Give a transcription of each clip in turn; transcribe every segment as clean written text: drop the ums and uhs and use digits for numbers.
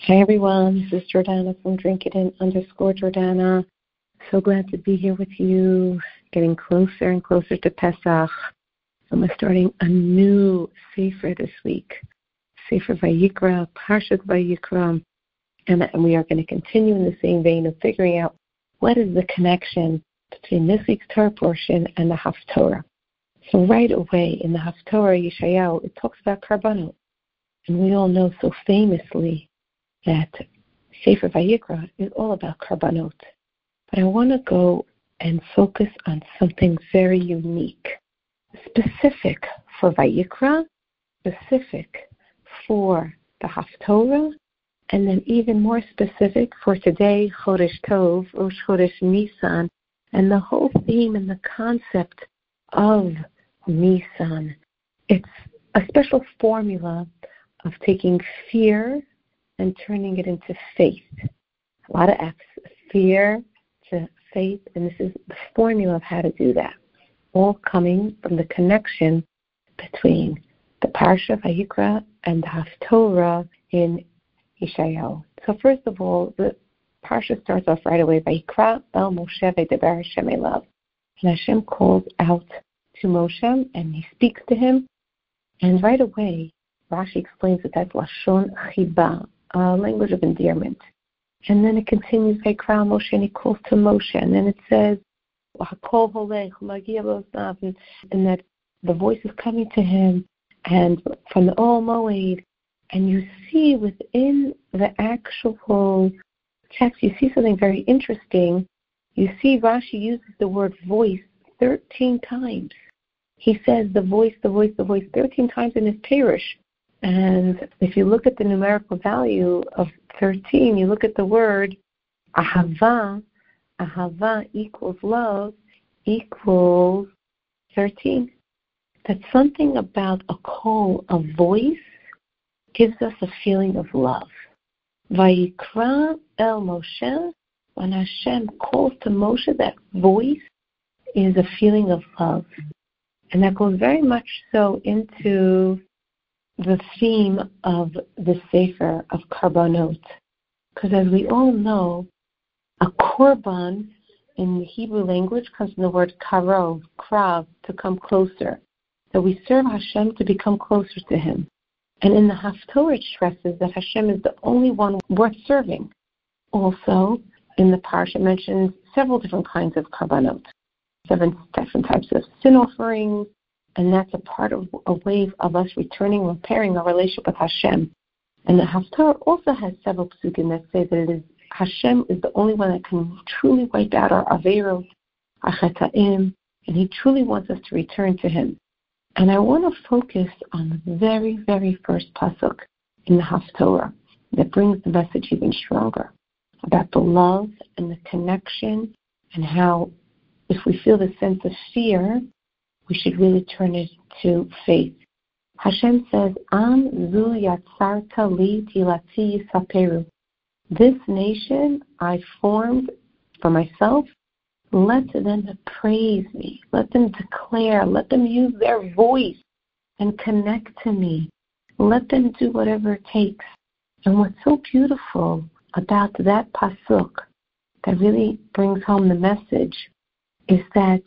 Hi everyone, this is Jordana from _Jordana. So glad to be here with you, getting closer and closer to Pesach. So we're starting a new Sefer this week, Sefer Vayikra, Parshat Vayikra, and we are going to continue in the same vein of figuring out what is the connection between this week's Torah portion and the Haftorah. So right away in the Haftorah, Yeshayahu, it talks about Karbanot, and we all know so famously that Sefer Vayikra is all about Karbanot. But I want to go and focus on something very unique, specific for Vayikra, specific for the Haftorah, and then even more specific for today, Chodesh Tov, Rosh Chodesh Nisan, and the whole theme and the concept of Nisan. It's a special formula of taking fear and turning it into faith. A lot of F's, fear to faith, and this is the formula of how to do that. All coming from the connection between the Parsha Vayikra and the Haftorah in Yeshayahu. So first of all, the Parsha starts off right away, Vayikra el Moshe v'deber Hashem elav. And Hashem calls out to Moshe, and he speaks to him, and right away, Rashi explains that that's Lashon Chiba, a language of endearment. And then it continues, Vayikra Moshe, and he calls to Moshe, and then it says, and that the voice is coming to him, and from the Ol Moed, and you see within the actual text, you see something very interesting. You see Rashi uses the word voice 13 times. He says the voice, the voice, the voice 13 times in his Perush. And if you look at the numerical value of 13, you look at the word ahava, ahava equals love, equals 13. That something about a call, a voice, gives us a feeling of love. Vayikra el Moshe, when Hashem calls to Moshe, that voice is a feeling of love. And that goes very much so into the theme of the Sefer of Karbanot. Because as we all know, a korban in the Hebrew language comes from the word karov, krav, to come closer. That we serve Hashem to become closer to Him. And in the Haftorah it stresses that Hashem is the only one worth serving. Also, in the Parsha it mentions several different kinds of Karbanot. 7 different types of sin offerings, and that's a part of a way of us returning, repairing our relationship with Hashem. And the Haftarah also has several psukim that say that it is Hashem is the only one that can truly wipe out our averot, our cheta'im, and He truly wants us to return to Him. And I want to focus on the very, very first pasuk in the Haftarah that brings the message even stronger about the love and the connection, and how if we feel the sense of fear, we should really turn it to faith. Hashem says, Am zu yatzarta li tilati yisaperu. This nation I formed for myself. Let them praise me. Let them declare. Let them use their voice and connect to me. Let them do whatever it takes. And what's so beautiful about that pasuk that really brings home the message is that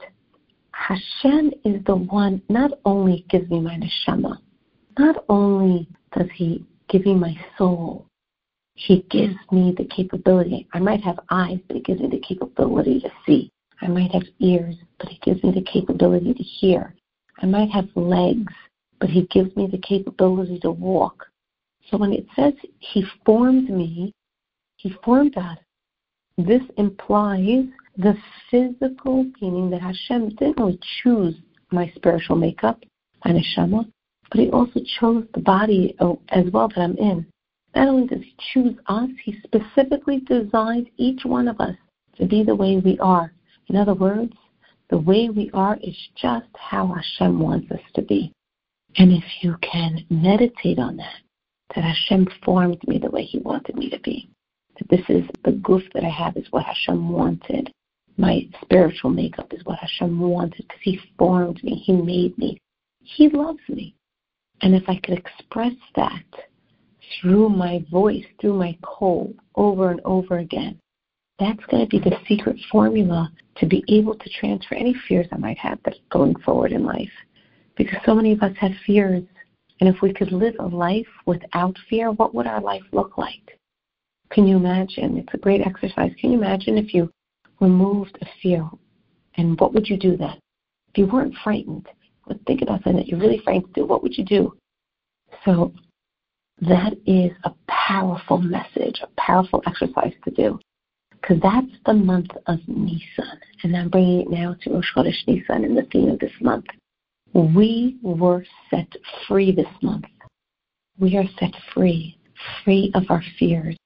Hashem is the one not only gives me my neshama, not only does He give me my soul, He gives me the capability. I might have eyes, but He gives me the capability to see. I might have ears, but He gives me the capability to hear. I might have legs, but He gives me the capability to walk. So when it says He formed me, He formed us. This implies the physical meaning that Hashem didn't only choose my spiritual makeup, my neshama, but He also chose the body as well that I'm in. Not only does He choose us, He specifically designed each one of us to be the way we are. In other words, the way we are is just how Hashem wants us to be. And if you can meditate on that Hashem formed me the way He wanted me to be, that this is the goof that I have is what Hashem wanted. My spiritual makeup is what Hashem wanted because He formed me. He made me. He loves me. And if I could express that through my voice, through my call, over and over again. That's going to be the secret formula to be able to transfer any fears I might have that's going forward in life. Because so many of us have fears. And if we could live a life without fear, what would our life look like? Can you imagine? It's a great exercise. Can you imagine if you removed a fear? And what would you do then? If you weren't frightened, but think about something that you're really frightened to do, what would you do? So that is a powerful message, a powerful exercise to do. Because that's the month of Nisan. And I'm bringing it now to Rosh Chodesh Nisan and the theme of this month. We were set free this month. We are set free of our fears,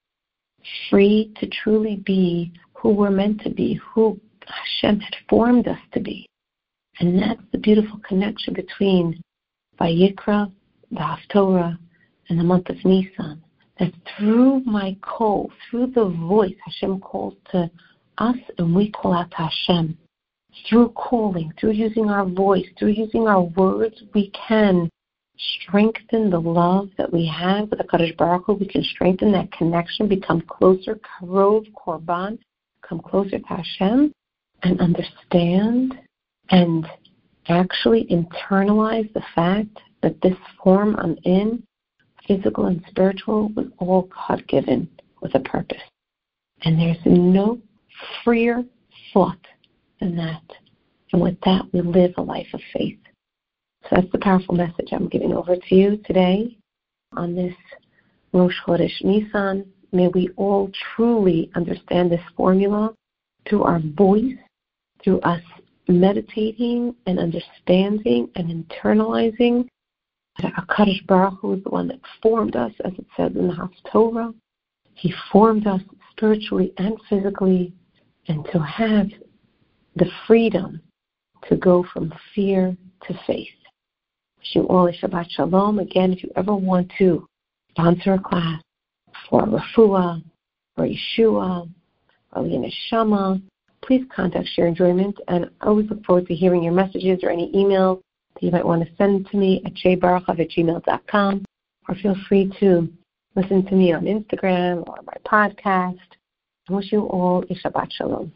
free to truly be who we're meant to be, who Hashem had formed us to be. And that's the beautiful connection between Vayikra, the Haftorah, and the month of Nisan. That through my call, through the voice, Hashem calls to us and we call out to Hashem. Through calling, through using our voice, through using our words, we can strengthen the love that we have with the HaKadosh Baruch Hu. We can strengthen that connection, become closer, karov, korban, come closer to Hashem, and understand and actually internalize the fact that this form I'm in, physical and spiritual, was all God-given with a purpose. And there's no freer thought than that. And with that, we live a life of faith. So that's the powerful message I'm giving over to you today on this Rosh Chodesh Nisan. May we all truly understand this formula through our voice, through us meditating and understanding and internalizing that HaKadosh Baruch Hu is the one that formed us, as it says in the Haftorah. He formed us spiritually and physically, and to have the freedom to go from fear to faith. Wishing all a Shabbat Shalom. Again, if you ever want to sponsor a class for Refuah, for Yeshua, for Neshama, please contact Share Enjoyment, and I always look forward to hearing your messages or any emails that you might want to send to me at jbaruchov@gmail.com, or feel free to listen to me on Instagram or my podcast. I wish you all a Shabbat Shalom.